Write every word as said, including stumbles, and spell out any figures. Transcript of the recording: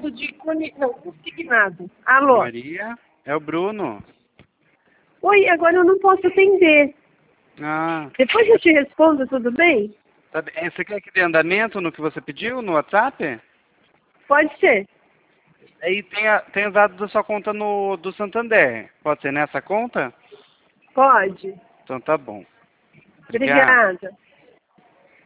depósito de coni... não, consignado. Alô? Maria, é o Bruno. Oi, agora eu não posso atender. Ah, Depois eu te respondo, tudo bem? tá bem. Eh, Você quer que dê andamento no que você pediu no WhatsApp? Pode ser. Aí tem, a, tem os dados da sua conta no, do Santander. Pode ser nessa conta? Pode. Então tá bom. Obrigado. Obrigada.